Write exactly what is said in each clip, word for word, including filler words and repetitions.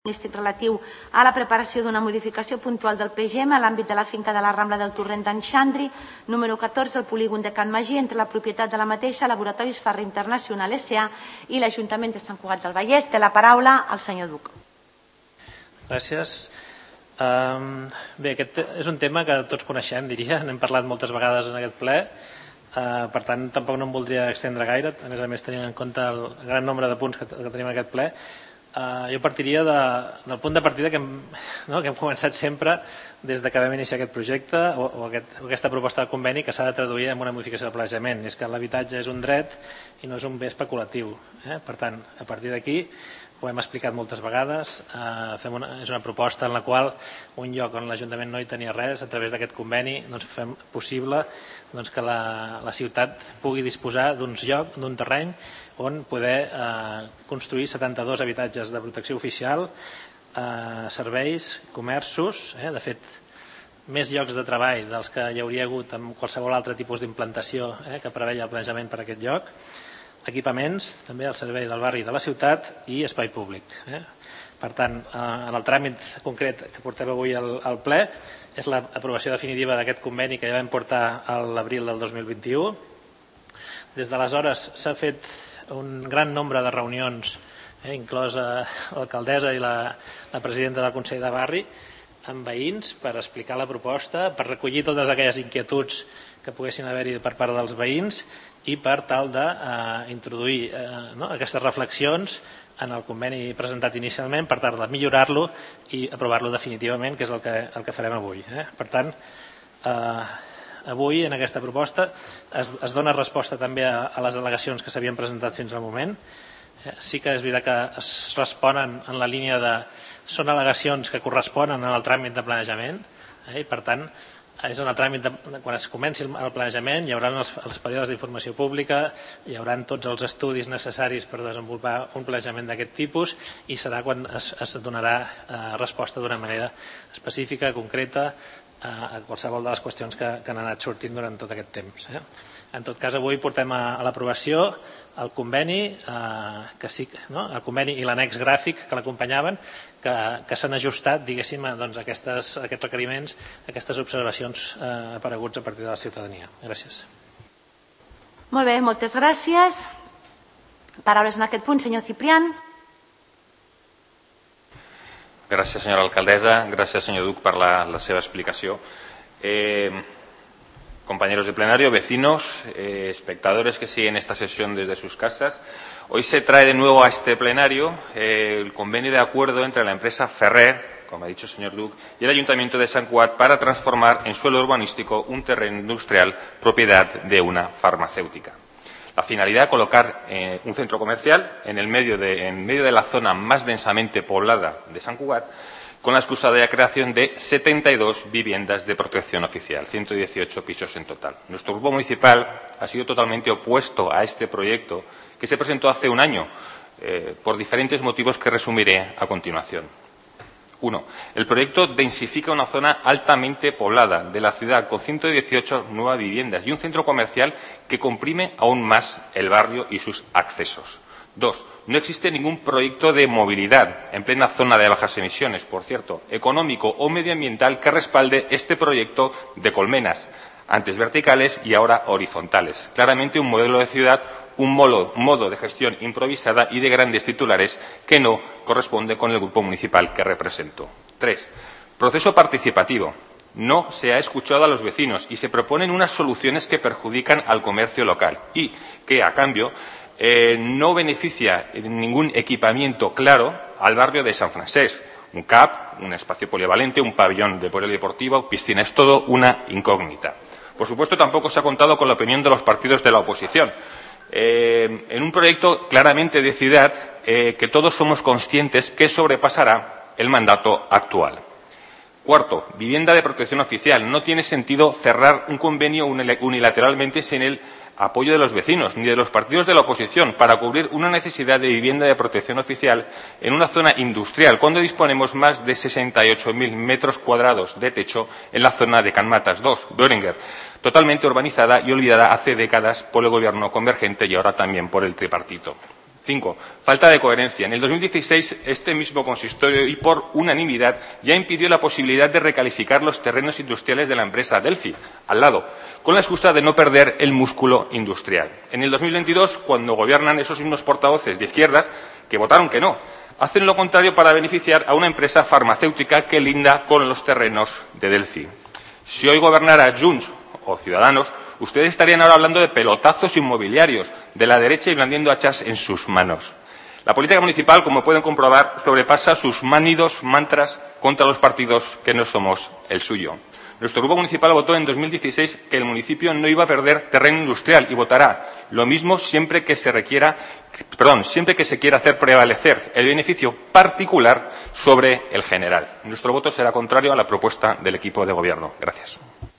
relatiu a la preparació d'una modificació puntual del P G M a l'àmbit de la finca de la Rambla del Torrent d'en Xandri, número catorze, al polígon de Can Magí, entre la propietat de la mateixa, Laboratoris Farre Internacional S A i l'Ajuntament de Sant Cugat del Vallès. Té la paraula el senyor Duc. Gràcies. Um, bé, aquest és un tema que tots coneixem, diria. N'hem parlat moltes vegades en aquest ple. Uh, per tant, tampoc no em voldria extendre gaire, a més a més tenint en compte el gran nombre de punts que, que tenim en aquest ple. Uh, jo partiria de, del punt de partida que hem, no, que hem començat sempre des de que vam iniciar aquest projecte o, o, aquest, o aquesta proposta de conveni que s'ha de traduir en una modificació del planejament. És que l'habitatge és un dret i no és un bé especulatiu. Eh? Per tant, a partir d'aquí, ho hem explicat moltes vegades, uh, fem una, és una proposta en la qual un lloc on l'Ajuntament no hi tenia res, a través d'aquest conveni doncs, fem possible doncs, que la, la ciutat pugui disposar d'uns llocs, d'un terreny on poder eh, construir setanta-dos habitatges de protecció oficial, eh, serveis, comerços, eh, de fet, més llocs de treball dels que hi hauria hagut amb qualsevol altre tipus d'implantació eh, que preveia el planejament per a aquest lloc, equipaments, també al servei del barri i de la ciutat i espai públic. Eh. Per tant, eh, en el tràmit concret que portem avui al, al ple, és l'aprovació definitiva d'aquest conveni que ja vam portar a l'abril del dos mil vint-i-u. Des d'aleshores s'ha fet un gran nombre de reunions, eh, inclosa l'alcaldessa i la, la presidenta del Consell de Barri, amb veïns per explicar la proposta, per recollir totes aquelles inquietuds que poguessin haver-hi per part dels veïns i per tal d'introduir eh, eh, no, aquestes reflexions en el conveni presentat inicialment per tal de millorar-lo i aprovar-lo definitivament, que és el que, el que farem avui. Eh? Per tant, eh, avui, en aquesta proposta, es, es dona resposta també a, a les al·legacions que s'havien presentat fins al moment. Eh, sí que és veritat que es responen en la línia de... Són al·legacions que corresponen al tràmit de planejament, eh, i per tant, és en el tràmit de, quan es comenci el, el planejament, hi haurà els, els períodes d'informació pública, hi haurà tots els estudis necessaris per desenvolupar un planejament d'aquest tipus i serà quan es, es donarà eh, resposta d'una manera específica, concreta, a qualsevol de les qüestions que, que han anat sortint durant tot aquest temps. Eh? En tot cas, avui portem a, a l'aprovació el conveni, eh, que sí, no? el conveni i l'annex gràfic que l'acompanyaven, que, que s'han ajustat, diguéssim, a doncs, aquestes, aquests requeriments, aquestes observacions eh, apareguts a partir de la ciutadania. Gràcies. Molt bé, moltes gràcies. Paraules en aquest punt, senyor Ciprián. Gràcies, senyora alcaldessa. Gràcies, señor Duc, por la, la seva explicación. Eh, compañeros de plenario, vecinos, eh, espectadores que siguen esta sesión desde sus casas, hoy se trae de nuevo a este plenario eh, el convenio de acuerdo entre la empresa Ferrer, como ha dicho el señor Duc, y el Ayuntamiento de Sant Cugat para transformar en suelo urbanístico un terreno industrial propiedad de una farmacéutica. La finalidad, colocar eh, un centro comercial en, el medio de, en medio de la zona más densamente poblada de Sant Cugat, con la excusa de la creación de setenta y dos viviendas de protección oficial, ciento dieciocho pisos en total. Nuestro grupo municipal ha sido totalmente opuesto a este proyecto que se presentó hace un año, eh, por diferentes motivos que resumiré a continuación. Uno, el proyecto densifica una zona altamente poblada de la ciudad con ciento dieciocho nuevas viviendas y un centro comercial que comprime aún más el barrio y sus accesos. Dos, no existe ningún proyecto de movilidad en plena zona de bajas emisiones, por cierto, económico o medioambiental que respalde este proyecto de colmenas, antes verticales y ahora horizontales. Claramente un modelo de ciudad, un modo, modo de gestión improvisada y de grandes titulares que no corresponde con el grupo municipal que represento. Tres, proceso participativo. No se ha escuchado a los vecinos y se proponen unas soluciones que perjudican al comercio local y que, a cambio, eh, no beneficia en ningún equipamiento claro al barrio de San Francesc. Un C A P, un espacio polivalente, un pabellón de polideportivo, piscina, es todo una incógnita. Por supuesto, tampoco se ha contado con la opinión de los partidos de la oposición. Eh, en un proyecto claramente de ciudad eh, que todos somos conscientes que sobrepasará el mandato actual. Cuarto, vivienda de protección oficial. No tiene sentido cerrar un convenio unilateralmente sin el apoyo de los vecinos ni de los partidos de la oposición para cubrir una necesidad de vivienda de protección oficial en una zona industrial, cuando disponemos más de sesenta y ocho mil metros cuadrados de techo en la zona de Can Matas dos, Böhringer, totalmente urbanizada y olvidada hace décadas por el gobierno convergente y ahora también por el tripartito. Cinco, falta de coherencia. En el dos mil dieciséis, este mismo consistorio, y por unanimidad, ya impidió la posibilidad de recalificar los terrenos industriales de la empresa Delphi, al lado, con la excusa de no perder el músculo industrial. En el dos mil veintidós, cuando gobiernan esos mismos portavoces de izquierdas, que votaron que no, hacen lo contrario para beneficiar a una empresa farmacéutica que linda con los terrenos de Delphi. Si hoy gobernara Junts o Ciudadanos, ustedes estarían ahora hablando de pelotazos inmobiliarios de la derecha y blandiendo hachas en sus manos. La política municipal, como pueden comprobar, sobrepasa sus manidos mantras contra los partidos que no somos el suyo. Nuestro grupo municipal votó en dos mil dieciséis que el municipio no iba a perder terreno industrial y votará lo mismo siempre que se requiera, perdón, siempre que se quiera hacer prevalecer el beneficio particular sobre el general. Nuestro voto será contrario a la propuesta del equipo de gobierno. Gracias.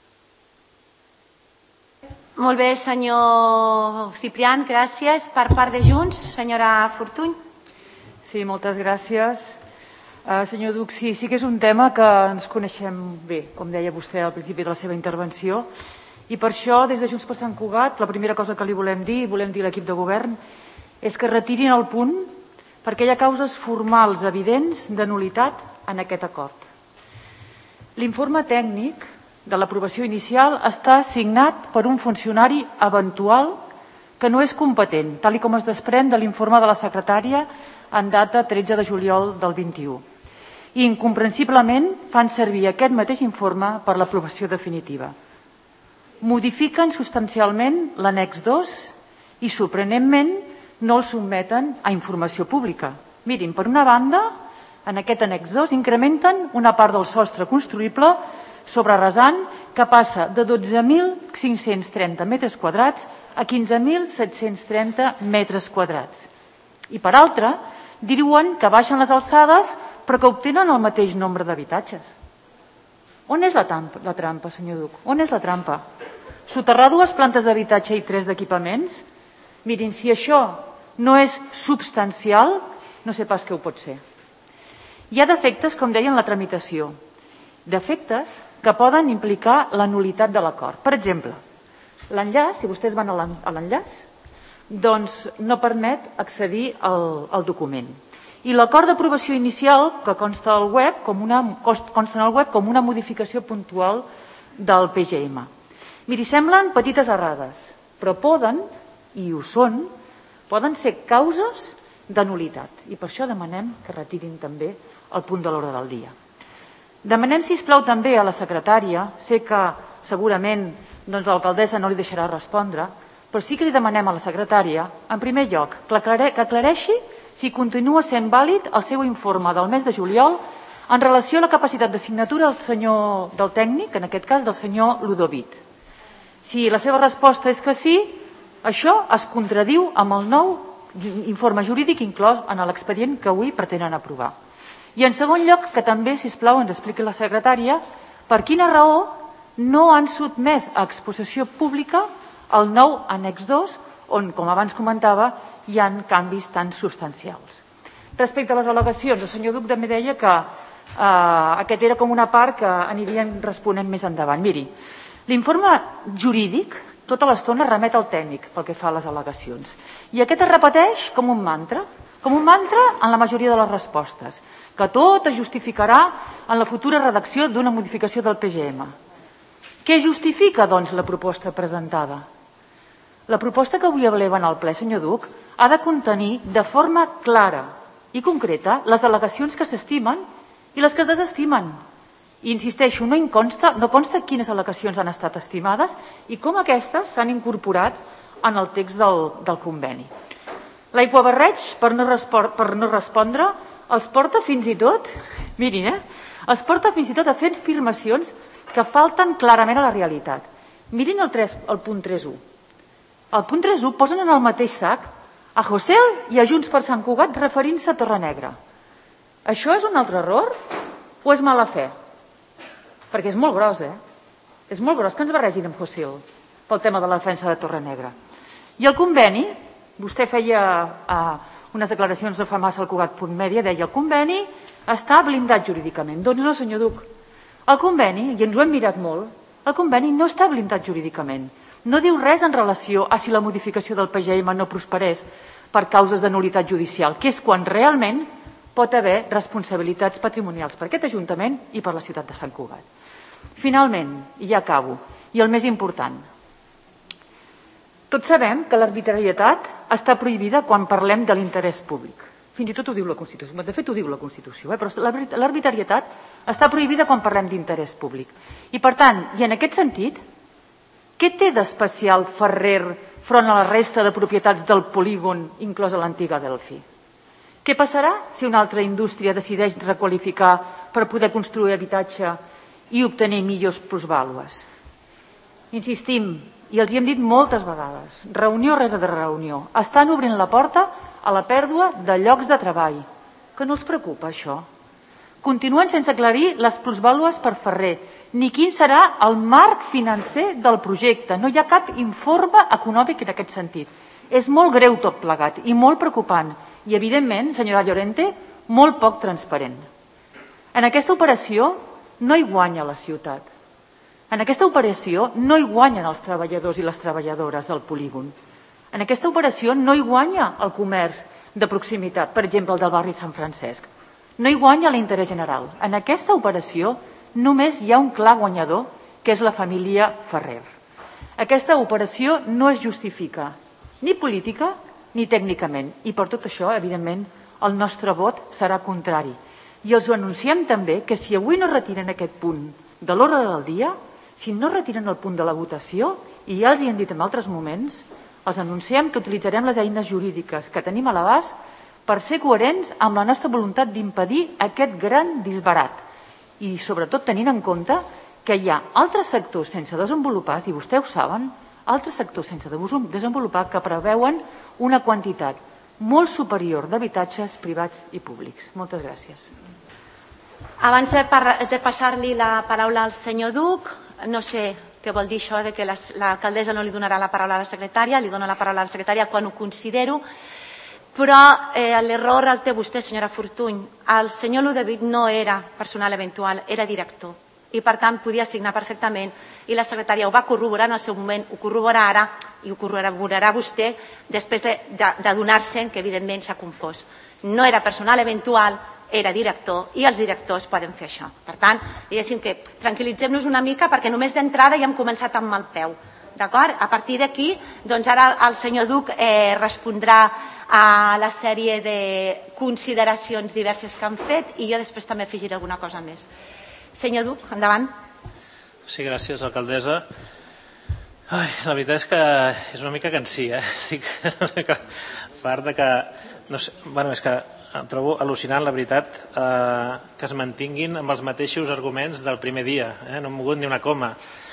Molt bé, senyor Ciprián, gràcies. Per part de Junts, senyora Fortuny. Sí, moltes gràcies. Uh, senyor Duc, sí, sí que és un tema que ens coneixem bé, com deia vostè al principi de la seva intervenció, i per això, des de Junts per Sant Cugat, la primera cosa que li volem dir, i volem dir a l'equip de govern, és que retirin el punt perquè hi ha causes formals evidents de nul·litat en aquest acord. L'informe tècnic de l'aprovació inicial està signat per un funcionari eventual que no és competent, tal com es desprèn de l'informe de la secretària en data tretze de juliol del vint-i-u. I incomprensiblement fan servir aquest mateix informe per l'aprovació definitiva. Modifiquen substancialment l'annex dos i, sorprenentment, no el sotmeten a informació pública. Mirin, per una banda, en aquest annex dos incrementen una part del sostre construïble sobre rasant que passa de dotze mil cinc-cents trenta metres quadrats a quinze mil set-cents trenta metres quadrats. I per altra, diuen que baixen les alçades però que obtenen el mateix nombre d'habitatges. On és la trampa, la trampa, senyor Duc? On és la trampa? Soterrar dues plantes d'habitatge i tres d'equipaments? Mirin, si això no és substancial, no sé pas què ho pot ser. Hi ha defectes, com deia, en la tramitació. Defectes que poden implicar la nul·litat de l'acord. Per exemple, l'enllaç, si vostès van a l'enllaç, doncs no permet accedir al, al document. I l'acord d'aprovació inicial, que consta al web com una, consta en el web com una modificació puntual del P G M. Miri, semblen petites errades, però poden, i ho són, poden ser causes de nul·litat. I per això demanem que retirin també el punt de l'ordre del dia. Demanem, sisplau, també a la secretària, sé que segurament doncs, l'alcaldessa no li deixarà respondre, però sí que li demanem a la secretària, en primer lloc, que aclareixi si continua sent vàlid el seu informe del mes de juliol en relació a la capacitat de signatura del senyor del tècnic, en aquest cas del senyor Ludovit. Si la seva resposta és que sí, això es contradiu amb el nou informe jurídic inclòs en l'expedient que avui pretenen aprovar. I en segon lloc, que també, sisplau, ens expliqui la secretària per quina raó no han sotmès a exposició pública el nou annex dos, on, com abans comentava, hi ha canvis tan substancials. Respecte a les al·legacions, el senyor Duc també deia que eh, aquest era com una part que anirien responent més endavant. Miri, l'informe jurídic tota l'estona remet al tècnic pel que fa a les al·legacions. I aquest es repeteix com un mantra, com un mantra en la majoria de les respostes, que tot es justificarà en la futura redacció d'una modificació del P G M. Què justifica, doncs, la proposta presentada? La proposta que avui eleva al ple, senyor Duc, ha de contenir de forma clara i concreta les al·legacions que s'estimen i les que es desestimen. I insisteixo, no consta, no consta quines al·legacions han estat estimades i com aquestes s'han incorporat en el text del, del conveni. L'aiguabarreig, per no, per no respondre, els porta fins i tot, mirin, eh? els porta fins i tot a fer afirmacions que falten clarament a la realitat. Mirin el, tres, el punt tres punit u. El punt tres punit u posen en el mateix sac a Josel i a Junts per Sant Cugat referint-se a Torrenegra. Això és un altre error o és mala fe? Perquè és molt gros, eh? És molt gros que ens barregin amb Josel pel tema de la defensa de Torrenegra. I el conveni, vostè feia uh, unes declaracions no fa massa al Cugat.media, deia el conveni està blindat jurídicament. Doncs no, senyor Duc. El conveni, i ens ho hem mirat molt, el conveni no està blindat jurídicament. No diu res en relació a si la modificació del P G M no prosperés. per causes de nul·litat judicial, que és quan realment pot haver responsabilitats patrimonials per aquest Ajuntament i per la ciutat de Sant Cugat. Finalment, i ja acabo, i el més important, tots sabem que l'arbitrarietat està prohibida quan parlem de l'interès públic. Fins i tot ho diu la Constitució. De fet, ho diu la Constitució, eh? Però l'arbitrarietat està prohibida quan parlem d'interès públic. I, per tant, i en aquest sentit, què té d'especial Ferrer front a la resta de propietats del polígon, inclosa l'antiga Delphi? Què passarà si una altra indústria decideix requalificar per poder construir habitatge i obtenir millors plusvàlues? Insistim, i els hi hem dit moltes vegades, reunió rere de reunió, estan obrint la porta a la pèrdua de llocs de treball. Que no els preocupa això? Continuen sense aclarir les plusvàlues per Ferrer, ni quin serà el marc financer del projecte. No hi ha cap informe econòmic en aquest sentit. És molt greu tot plegat i molt preocupant i, evidentment, senyora Llorente, molt poc transparent. En aquesta operació no hi guanya la ciutat. En aquesta operació no hi guanyen els treballadors i les treballadores del polígon. En aquesta operació no hi guanya el comerç de proximitat, per exemple, el del barri Sant Francesc. No hi guanya l'interès general. En aquesta operació només hi ha un clar guanyador, que és la família Ferrer. Aquesta operació no es justifica ni política ni tècnicament. I per tot això, evidentment, el nostre vot serà contrari. I els ho anunciem també que si avui no retiren aquest punt de l'ordre del dia, si no retiren el punt de la votació, i ja els hi hem dit en altres moments, els anunciem que utilitzarem les eines jurídiques que tenim a l'abast per ser coherents amb la nostra voluntat d'impedir aquest gran disbarat. I sobretot tenint en compte que hi ha altres sectors sense desenvolupar, i vostès ho saben, altres sectors sense desenvolupar que preveuen una quantitat molt superior d'habitatges privats i públics. Moltes gràcies. Abans de passar-li la paraula al senyor Duc, no sé què vol dir això de que l'alcaldessa no li donarà la paraula a la secretària, li dono la paraula a la secretària quan ho considero, però l'error el té vostè, senyora Fortuny. El senyor Ludovic no era personal eventual, era director, i per tant podia signar perfectament, i la secretària ho va corroborar en el seu moment, ho corroborarà ara i ho corroborarà vostè després d'adonar-se que evidentment s'ha confós. No era personal eventual, era director, i els directors poden fer això. Per tant, diguéssim que tranquil·litzem-nos una mica perquè només d'entrada ja hem començat amb mal peu. D'acord? A partir d'aquí, doncs ara el senyor Duc respondrà a la sèrie de consideracions diverses que han fet i jo després també afegiré alguna cosa més. Senyor Duc, endavant. Sí, gràcies, alcaldessa. Ai, la veritat és que és una mica cansí, eh? Estic una mica fart de que... No sé, bueno, és que em trobo al·lucinant, la veritat, eh, que es mantinguin amb els mateixos arguments del primer dia. Eh? No hem mogut ni una coma.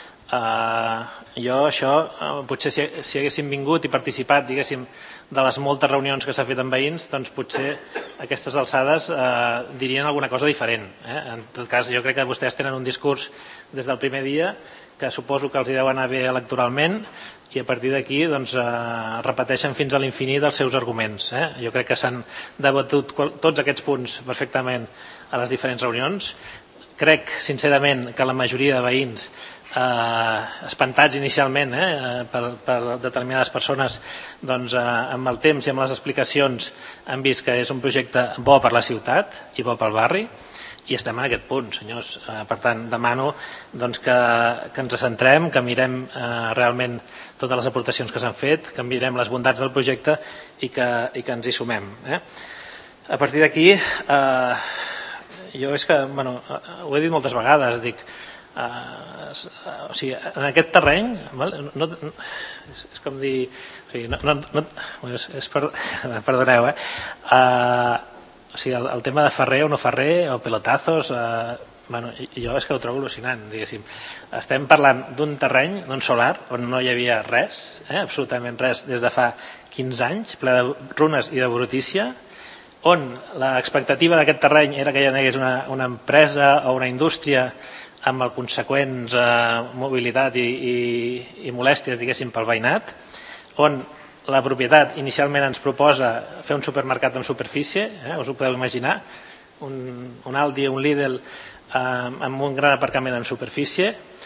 Eh, jo això, eh, potser si, si haguéssim vingut i participat, diguéssim, de les moltes reunions que s'ha fet amb veïns, doncs potser aquestes alçades eh, dirien alguna cosa diferent. Eh? En tot cas, jo crec que vostès tenen un discurs des del primer dia que suposo que els hi deu anar bé electoralment, i a partir d'aquí doncs, eh, repeteixen fins a l'infinit els seus arguments. Eh? Jo crec que s'han debatut tots aquests punts perfectament a les diferents reunions. Crec, sincerament, que la majoria de veïns, eh, espantats inicialment eh, per, per determinades persones, doncs, eh, amb el temps i amb les explicacions han vist que és un projecte bo per la ciutat i bo pel barri, i estem en aquest punt, senyors. Eh, per tant, demano doncs, que, que ens centrem, que mirem eh, realment totes les aportacions que s'han fet, que mirem les bondats del projecte i que, i que ens hi sumem. Eh? A partir d'aquí, eh, jo és que, bueno, ho he dit moltes vegades, dic, eh, o sigui, en aquest terreny, no, no, és, és com dir, o sigui, no, no, no, és, és per, perdoneu, eh? eh O sigui, el, el tema de Ferrer o no Ferrer, o pelotazos, eh, bueno, jo és que ho trobo al·lucinant, diguéssim. Estem parlant d'un terreny, d'un solar, on no hi havia res, eh, absolutament res, des de fa quinze anys, ple de runes i de brutícia, on l'expectativa d'aquest terreny era que hi hagués una, una empresa o una indústria amb el conseqüents eh, mobilitat i, i, i molèsties, diguéssim, pel veïnat, on la propietat inicialment ens proposa fer un supermercat en superfície, eh, us ho podeu imaginar, un, un Aldi, un Lidl eh, amb un gran aparcament en superfície,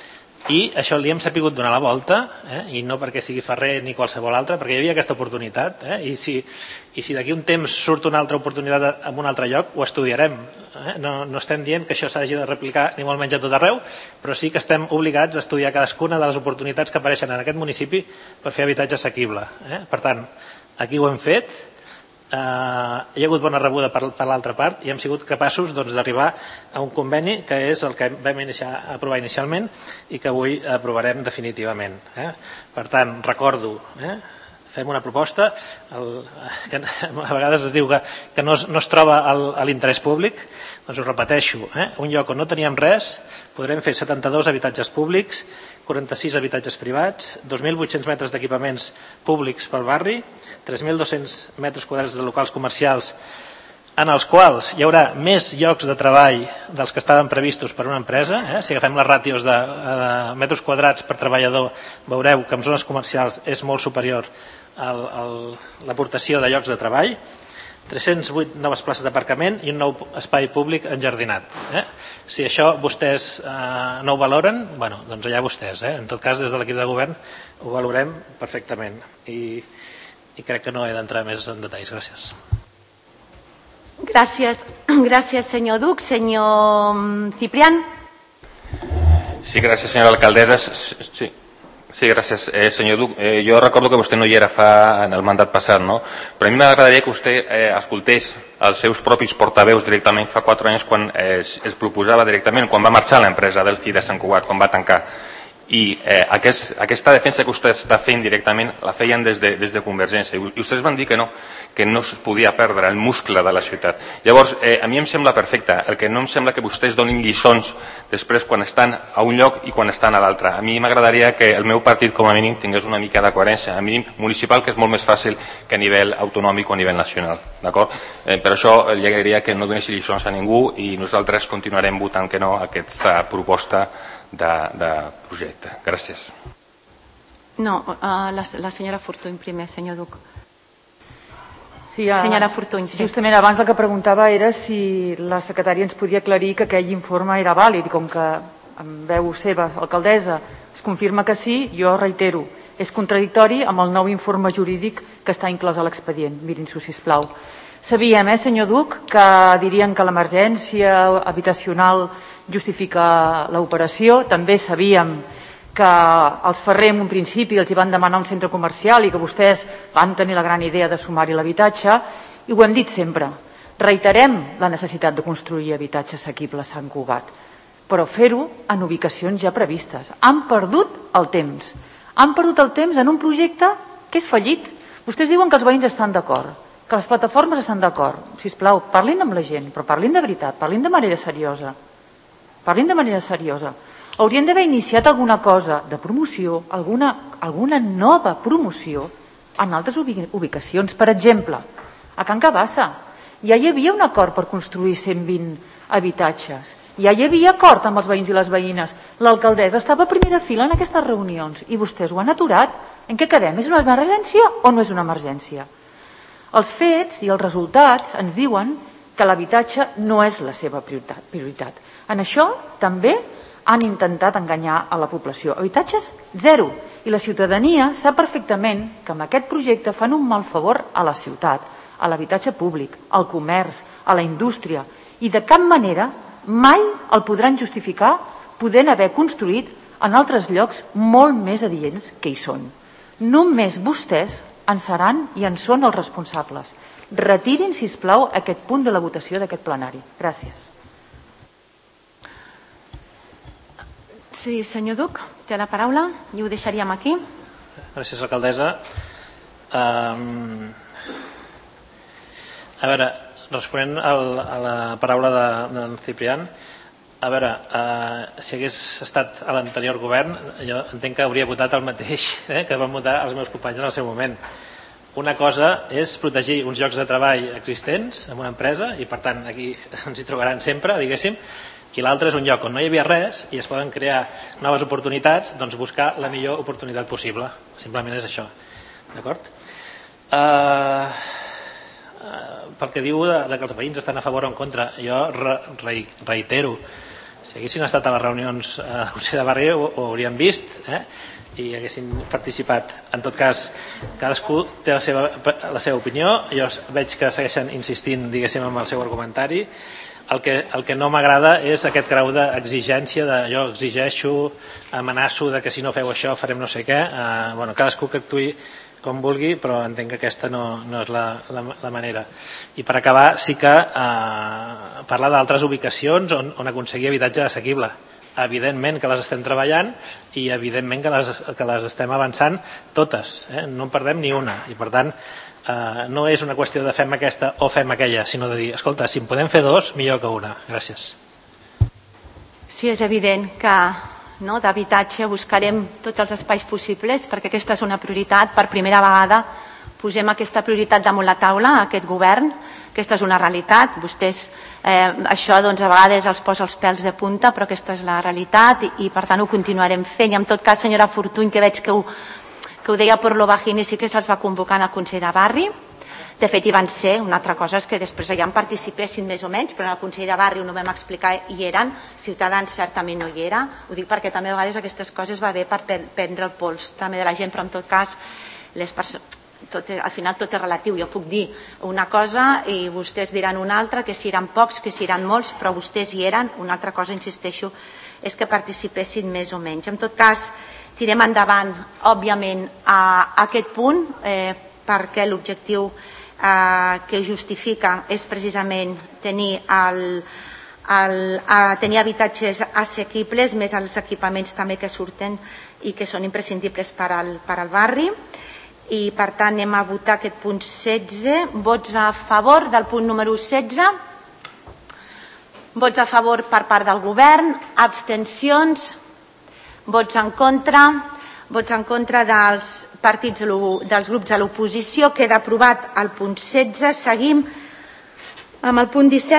I això li hem sapigut donar la volta, eh? I no perquè sigui Ferrer ni qualsevol altre, perquè hi havia aquesta oportunitat, eh? I si, i si d'aquí un temps surt una altra oportunitat en un altre lloc, ho estudiarem. Eh? No, no estem dient que això s'hagi de replicar ni molt menys a tot arreu, però sí que estem obligats a estudiar cadascuna de les oportunitats que apareixen en aquest municipi per fer habitatge assequible. Eh? Per tant, aquí ho hem fet. Uh, hi ha hagut bona rebuda per, per l'altra part i hem sigut capaços doncs, d'arribar a un conveni que és el que vam iniciar, aprovar inicialment i que avui aprovarem definitivament. Eh? Per tant, recordo, eh? fem una proposta, el, que a vegades es diu que, que no, es, no es troba el, a l'interès públic, doncs ho repeteixo, eh? un lloc on no teníem res, podrem fer setanta-dos habitatges públics, quaranta-sis habitatges privats, dos mil vuit-cents metres d'equipaments públics pel barri, tres mil dos-cents metres quadrats de locals comercials en els quals hi haurà més llocs de treball dels que estaven previstos per una empresa. Eh? Si agafem les ràtios de, de metres quadrats per treballador, veureu que en zones comercials és molt superior a l'aportació de llocs de treball. tres-cents vuit noves places d'aparcament i un nou espai públic enjardinat. Eh? Si això vostès eh, no ho valoren, bueno, doncs allà vostès. Eh? En tot cas, des de l'equip de govern ho valorem perfectament. I, i crec que no he d'entrar més en detalls. Gràcies. Gràcies, gràcies senyor Duc. Senyor Ciprián. Sí, gràcies, senyora alcaldessa. Sí. Sí, gràcies. Eh, senyor Duc, eh, jo recordo que vostè no hi era fa en el mandat passat, no? Però a mi m'agradaria que vostè eh, escoltés els seus propis portaveus directament fa quatre anys quan eh, es, es proposava directament, quan va marxar l'empresa Delphi de Sant Cugat, quan va tancar. I eh, aquest, aquesta defensa que vostè està fent directament la feien des de, des de Convergència. I vostès van dir que no, que no es podia perdre el muscle de la ciutat. Llavors, eh, a mi em sembla perfecte. El que no em sembla que vostès donin lliçons després quan estan a un lloc i quan estan a l'altre. A mi m'agradaria que el meu partit, com a mínim, tingués una mica de coherència. A mínim municipal, que és molt més fàcil que a nivell autonòmic o a nivell nacional. D'acord? Eh, per això li agrairia que no donés lliçons a ningú i nosaltres continuarem votant que no a aquesta proposta de, de projecte. Gràcies. No, uh, la, la senyora Fortuny primer, senyor Duc. Sí, a, senyora Fortuny, sí. Justament abans el que preguntava era si la secretària ens podia aclarir que aquell informe era vàlid, com que en veu seva, alcaldessa, es confirma que sí, jo reitero, és contradictori amb el nou informe jurídic que està inclòs a l'expedient. Mirin-s'ho, sisplau. Sabíem, eh, senyor Duc, que dirien que l'emergència habitacional justifica l'operació. També sabíem que els Ferrer en un principi els hi van demanar un centre comercial i que vostès van tenir la gran idea de sumar-hi l'habitatge, i ho hem dit sempre. Reiterem la necessitat de construir habitatge assequible a Sant Cugat, però fer-ho en ubicacions ja previstes. Han perdut el temps. Han perdut el temps en un projecte que és fallit. Vostès diuen que els veïns estan d'acord, que les plataformes estan d'acord. Sisplau, parlin amb la gent, però parlin de veritat, parlin de manera seriosa. Parlin de manera seriosa. Haurien d'haver iniciat alguna cosa de promoció, alguna, alguna nova promoció en altres ubicacions. Per exemple, a Can Cabassa ja hi havia un acord per construir cent vint habitatges. Ja hi havia acord amb els veïns i les veïnes. L'alcaldessa estava a primera fila en aquestes reunions i vostès ho han aturat. En què quedem? És una emergència o no és una emergència? Els fets i els resultats ens diuen que l'habitatge no és la seva prioritat. En això també han intentat enganyar a la població. Habitatges, zero. I la ciutadania sap perfectament que amb aquest projecte fan un mal favor a la ciutat, a l'habitatge públic, al comerç, a la indústria, i de cap manera mai el podran justificar podent haver construït en altres llocs molt més adients que hi són. Només vostès en seran i en són els responsables. Retirin, sisplau, aquest punt de la votació d'aquest plenari. Gràcies. Sí, senyor Duc, té la paraula i ho deixaríem aquí. Gràcies, alcaldessa. Um, a veure, responent al, a la paraula de, de Ciprián, a veure, uh, si hagués estat a l'anterior govern, jo entenc que hauria votat el mateix eh, que van votar els meus companys en el seu moment. Una cosa és protegir uns llocs de treball existents en una empresa i, per tant, aquí ens hi trobaran sempre, diguéssim, i l'altre és un lloc on no hi havia res i es poden crear noves oportunitats, doncs buscar la millor oportunitat possible. Simplement és això. D'acord? Uh, uh, pel que diu de, de que els veïns estan a favor o en contra, jo re, re, reitero Si haguessin estat a les reunions del Consell de Barri ho, ho hauríem vist, eh? I haguessin participat. En tot cas, cadascú té la seva, la seva opinió. Jo veig que segueixen insistint, diguéssim, amb el seu argumentari. El que, el que no m'agrada és aquest grau d'exigència, de jo exigeixo, amenaço de que si no feu això farem no sé què. Eh, bueno, cadascú que actuï com vulgui, però entenc que aquesta no, no és la, la, la manera. I per acabar, sí que eh, parlar d'altres ubicacions on, on aconseguir habitatge assequible. Evidentment que les estem treballant i evidentment que les, que les estem avançant totes, eh? No en perdem ni una. I per tant, eh, no és una qüestió de fem aquesta o fem aquella, sinó de dir, escolta, si en podem fer dos, millor que una. Gràcies. Sí, és evident que no, d'habitatge buscarem tots els espais possibles perquè aquesta és una prioritat. Per primera vegada posem aquesta prioritat damunt la taula, aquest govern. Aquesta és una realitat. Vostès, eh, això doncs, a vegades els posa els pèls de punta, però aquesta és la realitat i, i per tant ho continuarem fent. I en tot cas, senyora Fortuny, que veig que ho, que ho deia per l'Ovagini, sí que se'ls va convocar al Consell de Barri. De fet, hi van ser. Una altra cosa és que després allà en participessin més o menys, però en el Consell de Barri ho no vam explicar, hi eren. Ciutadans certament no hi era. Ho dic perquè també a vegades aquestes coses va bé per prendre el pols també de la gent, però en tot cas les persones... Tot, al final tot és relatiu, jo puc dir una cosa i vostès diran una altra, que si eren pocs, que si eren molts, però vostès hi eren. Una altra cosa, insisteixo, és que participessin més o menys. En tot cas, tirem endavant, òbviament, a aquest punt, eh, perquè l'objectiu eh, que justifica és precisament tenir, el, el, a tenir habitatges assequibles, més els equipaments també que surten i que són imprescindibles per al, per al barri. I per tant anem a votar aquest punt setze. Vots a favor del punt número setze? Vots a favor per part del govern? Abstencions? Vots en contra? Vots en contra dels partits, dels grups de l'oposició. Queda aprovat el punt setze. Seguim amb el punt disset.